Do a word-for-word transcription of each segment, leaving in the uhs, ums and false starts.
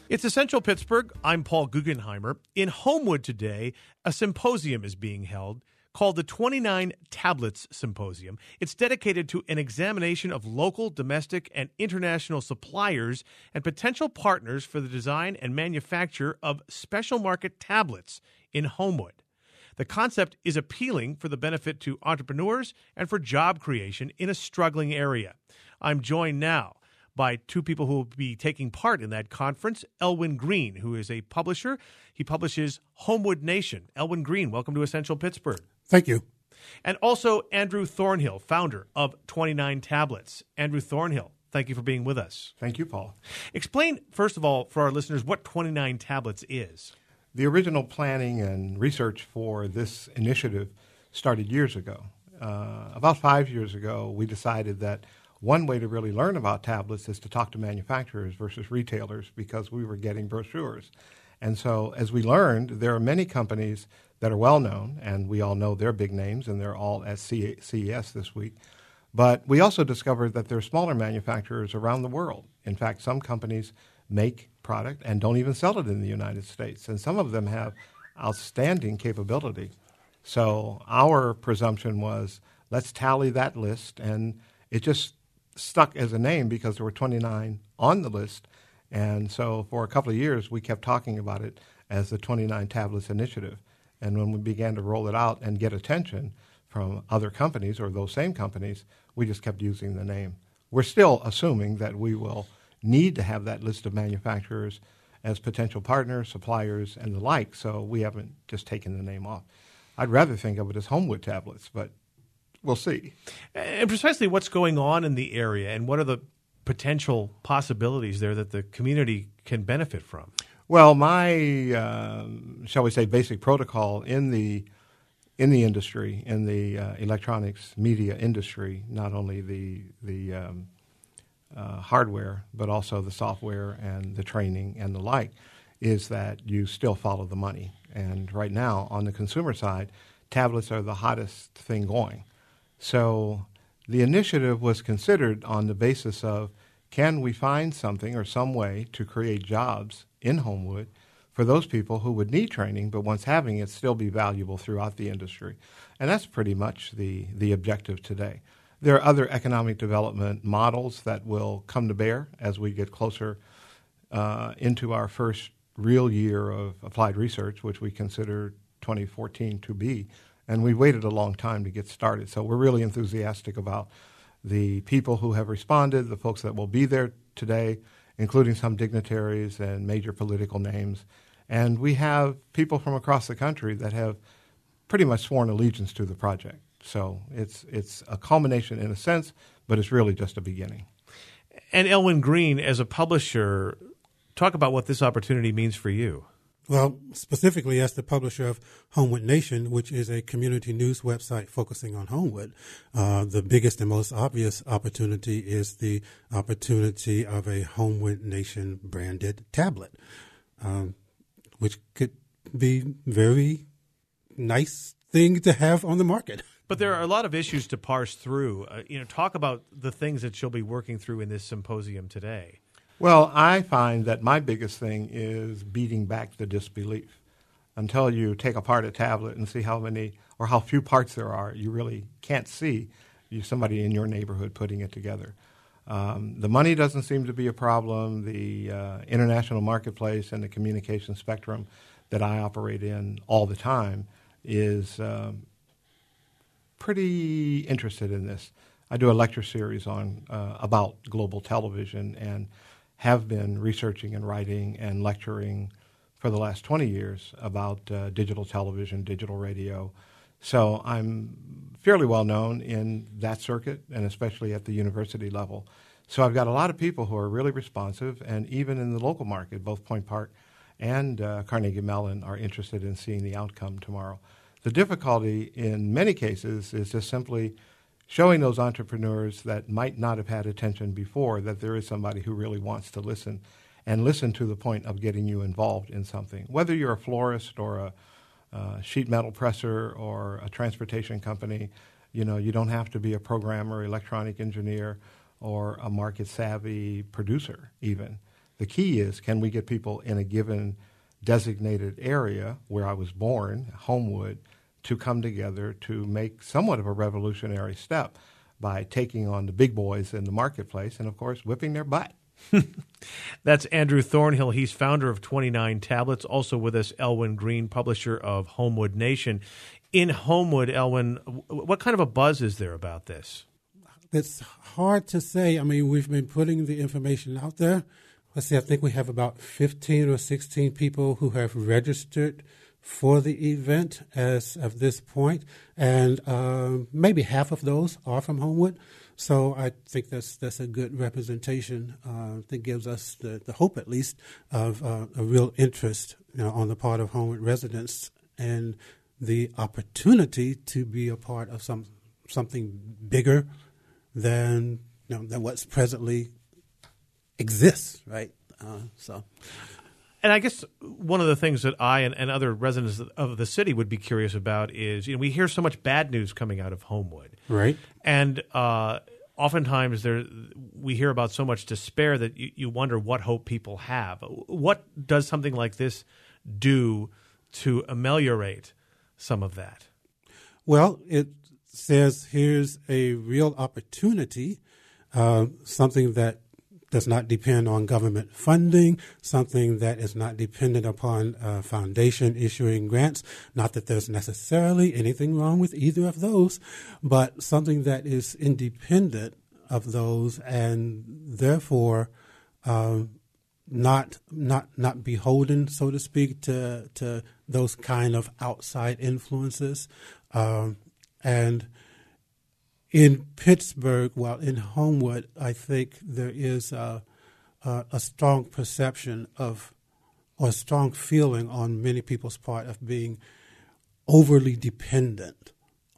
It's Essential Pittsburgh. I'm Paul Guggenheimer. In Homewood today, a symposium is being held called the twenty-nine Tablets Symposium. It's dedicated to an examination of local, domestic, and international suppliers and potential partners for the design and manufacture of special market tablets in Homewood. The concept is appealing for the benefit to entrepreneurs and for job creation in a struggling area. I'm joined now by two people who will be taking part in that conference. Elwin Green, who is a publisher. He publishes Homewood Nation. Elwin Green, welcome to Essential Pittsburgh. Thank you. And also Andrew Thornhill, founder of twenty-nine Tablets. Andrew Thornhill, thank you for being with us. Thank you, Paul. Explain, first of all, for our listeners, what twenty-nine Tablets is. The original planning and research for this initiative started years ago. Uh, about five years ago, we decided that one way to really learn about tablets is to talk to manufacturers versus retailers because we were getting brochures. And so as we learned, there are many companies that are well known, and we all know their big names, and they're all at C E S this week. But we also discovered that there are smaller manufacturers around the world. In fact, some companies make product and don't even sell it in the United States, and some of them have outstanding capability. So our presumption was, let's tally that list, and it just stuck as a name because there were twenty-nine on the list. And so for a couple of years, we kept talking about it as the twenty-nine Tablets Initiative. And when we began to roll it out and get attention from other companies or those same companies, we just kept using the name. We're still assuming that we will need to have that list of manufacturers as potential partners, suppliers, and the like, so we haven't just taken the name off. I'd rather think of it as Homewood Tablets, but we'll see. And precisely what's going on in the area and what are the potential possibilities there that the community can benefit from? Well, my, um, shall we say, basic protocol in the in the industry, in the uh, electronics media industry, not only the the um, uh, hardware, but also the software and the training and the like, is that you still follow the money. And right now, on the consumer side, tablets are the hottest thing going. So the initiative was considered on the basis of, can we find something or some way to create jobs in Homewood for those people who would need training, but once having it, still be valuable throughout the industry? And that's pretty much the, the objective today. There are other economic development models that will come to bear as we get closer uh, into our first real year of applied research, which we consider twenty fourteen to be. And we waited a long time to get started. So we're really enthusiastic about the people who have responded, the folks that will be there today, including some dignitaries and major political names. And we have people from across the country that have pretty much sworn allegiance to the project. So it's it's a culmination in a sense, but it's really just a beginning. And Elwin Green, as a publisher, talk about what this opportunity means for you. Well, specifically as the publisher of Homewood Nation, which is a community news website focusing on Homewood, uh, the biggest and most obvious opportunity is the opportunity of a Homewood Nation branded tablet, um, which could be very nice thing to have on the market. But there are a lot of issues to parse through. Uh, you know, talk about the things that you'll be working through in this symposium today. Well, I find that my biggest thing is beating back the disbelief. Until you take apart a tablet and see how many or how few parts there are, you really can't see you, somebody in your neighborhood putting it together. Um, the money doesn't seem to be a problem. The uh, international marketplace and the communication spectrum that I operate in all the time is um, pretty interested in this. I do a lecture series on uh, about global television and have been researching and writing and lecturing for the last twenty years about uh, digital television, digital radio. So I'm fairly well known in that circuit and especially at the university level. So I've got a lot of people who are really responsive, and even in the local market, both Point Park and uh, Carnegie Mellon are interested in seeing the outcome tomorrow. The difficulty in many cases is just simply showing those entrepreneurs that might not have had attention before that there is somebody who really wants to listen and listen to the point of getting you involved in something. Whether you're a florist or a uh, sheet metal presser or a transportation company, you know, you don't have to be a programmer, electronic engineer, or a market-savvy producer even. The key is, can we get people in a given designated area where I was born, Homewood, to come together to make somewhat of a revolutionary step by taking on the big boys in the marketplace and, of course, whipping their butt. That's Andrew Thornhill. He's founder of twenty-nine Tablets. Also with us, Elwyn Green, publisher of Homewood Nation. In Homewood, Elwyn, what kind of a buzz is there about this? It's hard to say. I mean, we've been putting the information out there. Let's see, I think we have about fifteen or sixteen people who have registered for the event as of this point, and um, maybe half of those are from Homewood. So I think that's that's a good representation uh, that gives us the, the hope, at least, of uh, a real interest, you know, on the part of Homewood residents and the opportunity to be a part of some something bigger than you know, than what's presently exists, right? Uh, so. And I guess one of the things that I and, and other residents of the city would be curious about is, you know, we hear so much bad news coming out of Homewood. Right. And uh, oftentimes there we hear about so much despair that you, you wonder what hope people have. What does something like this do to ameliorate some of that? Well, it says here's a real opportunity, uh, something that does not depend on government funding, something that is not dependent upon a foundation issuing grants. Not that there's necessarily anything wrong with either of those, but something that is independent of those and therefore um, not not not beholden, so to speak, to to those kind of outside influences. Um, and in Pittsburgh, well, in Homewood, I think there is a, a, a strong perception of, or a strong feeling on many people's part of being overly dependent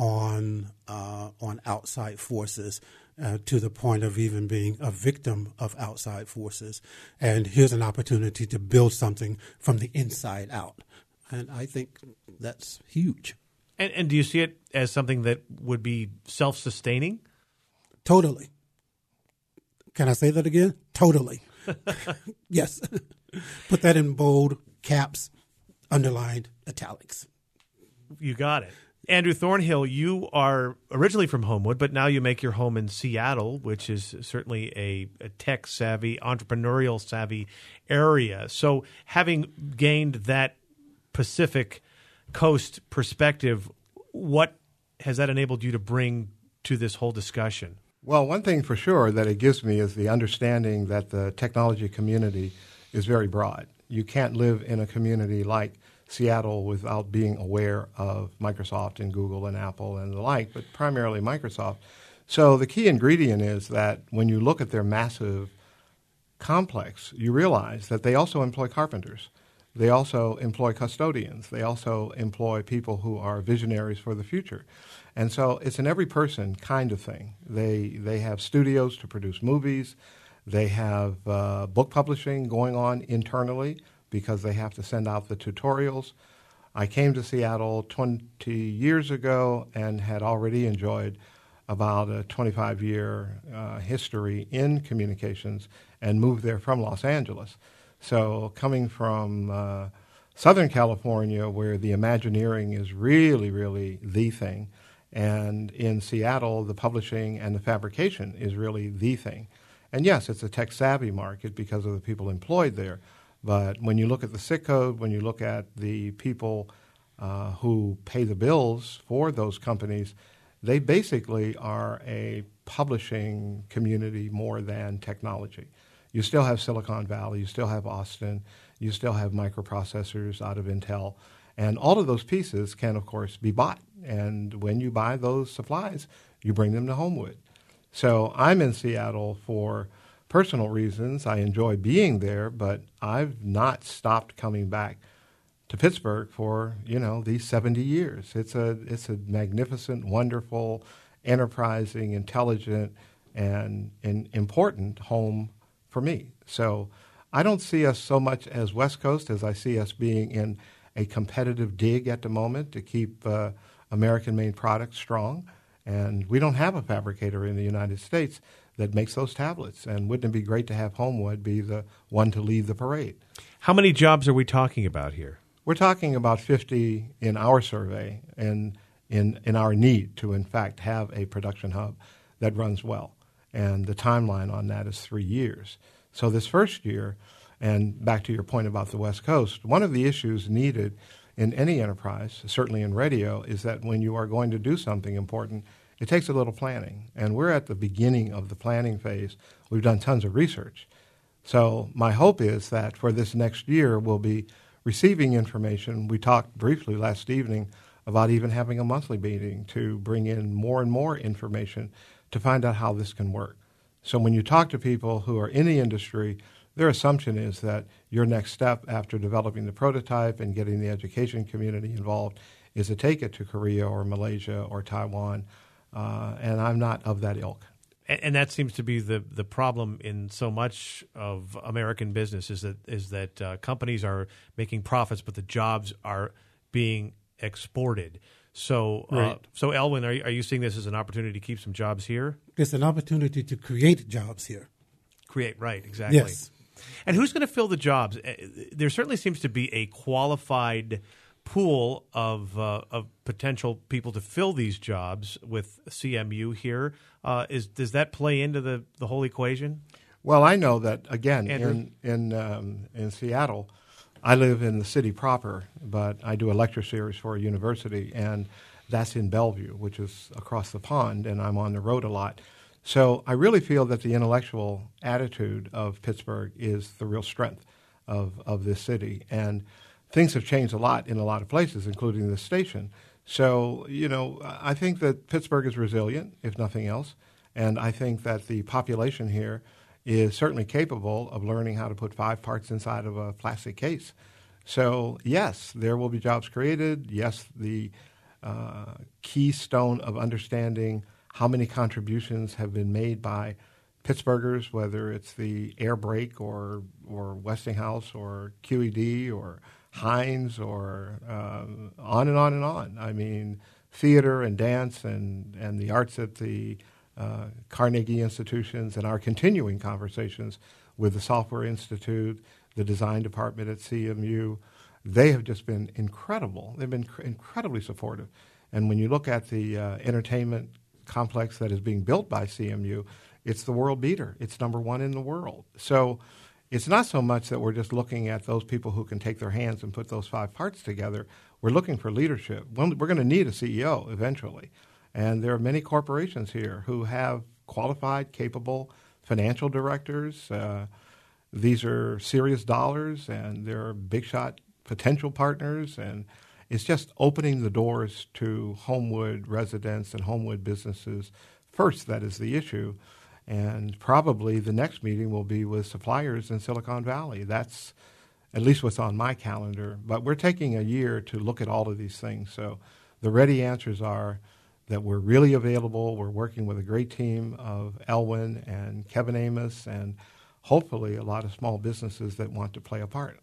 on uh, on outside forces, uh, to the point of even being a victim of outside forces. And here's an opportunity to build something from the inside out. And I think that's huge. And, and do you see it as something that would be self-sustaining? Totally. Can I say that again? Totally. Yes. Put that in bold, caps, underlined, italics. You got it. Andrew Thornhill, you are originally from Homewood, but now you make your home in Seattle, which is certainly a, a tech-savvy, entrepreneurial-savvy area. So having gained that Pacific Coast perspective, what has that enabled you to bring to this whole discussion? Well, one thing for sure that it gives me is the understanding that the technology community is very broad. You can't live in a community like Seattle without being aware of Microsoft and Google and Apple and the like, but primarily Microsoft. So the key ingredient is that when you look at their massive complex, you realize that they also employ carpenters. They also employ custodians. They also employ people who are visionaries for the future. And so it's an every person kind of thing. They they have studios to produce movies. They have uh, book publishing going on internally because they have to send out the tutorials. I came to Seattle twenty years ago and had already enjoyed about a twenty-five-year uh, history in communications and moved there from Los Angeles. So coming from uh, Southern California, where the Imagineering is really, really the thing, and in Seattle, the publishing and the fabrication is really the thing. And yes, it's a tech-savvy market because of the people employed there. But when you look at the S I C code, when you look at the people uh, who pay the bills for those companies, they basically are a publishing community more than technology. You still have Silicon Valley, you still have Austin, you still have microprocessors out of Intel, and all of those pieces can, of course, be bought. And when you buy those supplies, you bring them to Homewood. So I'm in Seattle for personal reasons. I enjoy being there, but I've not stopped coming back to Pittsburgh for, you know, these seventy years. It's a it's a magnificent, wonderful, enterprising, intelligent, and, and important home for me. So I don't see us so much as West Coast as I see us being in a competitive dig at the moment to keep uh, American-made products strong. And we don't have a fabricator in the United States that makes those tablets. And wouldn't it be great to have Homewood be the one to lead the parade? How many jobs are we talking about here? We're talking about fifty in our survey and in, in our need to, in fact, have a production hub that runs well. And the timeline on that is three years. So this first year, and back to your point about the West Coast, one of the issues needed in any enterprise, certainly in radio, is that when you are going to do something important, it takes a little planning. And we're at the beginning of the planning phase. We've done tons of research. So my hope is that for this next year, we'll be receiving information. We talked briefly last evening about even having a monthly meeting to bring in more and more information to find out how this can work. So when you talk to people who are in the industry, their assumption is that your next step after developing the prototype and getting the education community involved is to take it to Korea or Malaysia or Taiwan, uh, and I'm not of that ilk. And, and that seems to be the, the problem in so much of American business is that is that uh, companies are making profits, but the jobs are being exported. So, uh, Right. so Elwyn, are, are you seeing this as an opportunity to keep some jobs here? It's an opportunity to create jobs here. Create, right, exactly. Yes. And who's going to fill the jobs? Uh, There certainly seems to be a qualified pool of uh, of potential people to fill these jobs with C M U here. Uh, is does that play into the, the whole equation? Well, I know that, again, Andrew? in in um, in Seattle, I live in the city proper, but I do a lecture series for a university, and that's in Bellevue, which is across the pond, and I'm on the road a lot. So I really feel that the intellectual attitude of Pittsburgh is the real strength of, of this city. And things have changed a lot in a lot of places, including this station. So, you know, I think that Pittsburgh is resilient, if nothing else. And I think that the population here is certainly capable of learning how to put five parts inside of a plastic case. So, yes, there will be jobs created. Yes, the uh, keystone of understanding how many contributions have been made by Pittsburghers, whether it's the air brake or or Westinghouse or Q E D or Heinz or um, on and on and on. I mean, theater and dance and, and the arts at the uh, Carnegie institutions and our continuing conversations with the Software Institute, the design department at C M U, they have just been incredible. They've been cr- incredibly supportive. And when you look at the uh, entertainment complex that is being built by C M U, it's the world beater. It's number one in the world. So it's not so much that we're just looking at those people who can take their hands and put those five parts together. We're looking for leadership. We're going to need a C E O eventually. And there are many corporations here who have qualified, capable financial directors. Uh, these are serious dollars, and they're big shot potential partners, and it's just opening the doors to Homewood residents and Homewood businesses first. That is the issue. And probably the next meeting will be with suppliers in Silicon Valley. That's at least what's on my calendar. But we're taking a year to look at all of these things. So the ready answers are that we're really available. We're working with a great team of Elwyn and Kevin Amos and hopefully a lot of small businesses that want to play a part.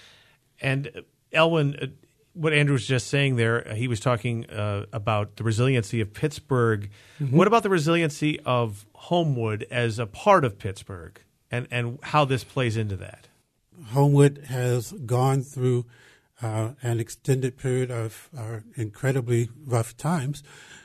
And uh, Elwyn, uh, what Andrew was just saying there, uh, he was talking uh, about the resiliency of Pittsburgh. Mm-hmm. What about the resiliency of Homewood as a part of Pittsburgh and, and how this plays into that? Homewood has gone through uh, an extended period of uh, incredibly rough times,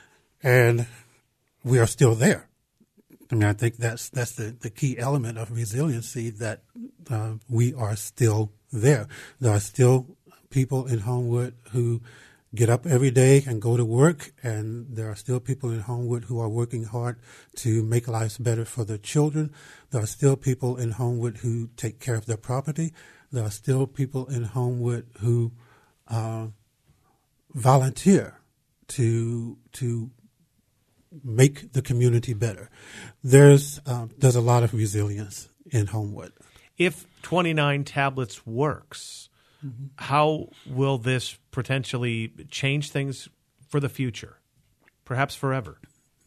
and we are still there. I mean, I think that's that's the, the key element of resiliency, that uh, we are still there. There are still people in Homewood who get up every day and go to work, and there are still people in Homewood who are working hard to make lives better for their children. There are still people in Homewood who take care of their property. There are still people in Homewood who uh, volunteer to to make the community better. There's uh, there's a lot of resilience in Homewood. If twenty-nine tablets works, mm-hmm. how will this potentially change things for the future, perhaps forever?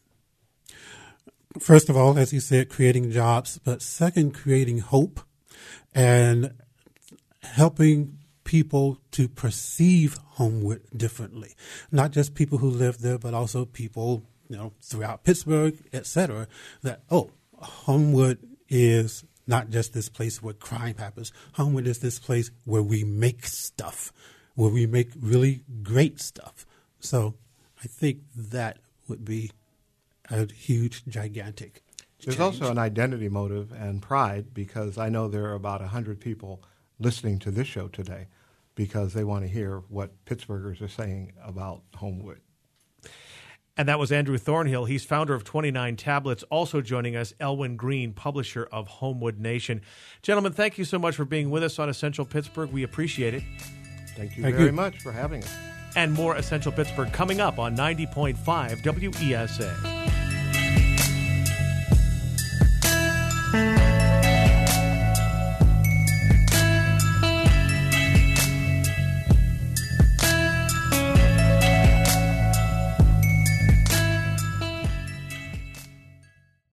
First of all, as you said, creating jobs, but second, creating hope and helping people to perceive Homewood differently. Not just people who live there, but also people you know, throughout Pittsburgh, et cetera, that, oh, Homewood is not just this place where crime happens. Homewood is this place where we make stuff, where we make really great stuff. So I think that would be a huge, gigantic There's change. also an identity motive and pride, because I know there are about one hundred people listening to this show today because they want to hear what Pittsburghers are saying about Homewood. And that was Andrew Thornhill. He's founder of twenty-nine Tablets. Also joining us, Elwyn Green, publisher of Homewood Nation. Gentlemen, thank you so much for being with us on Essential Pittsburgh. We appreciate it. Thank you Thank very you. much for having us. And more Essential Pittsburgh coming up on ninety point five W E S A.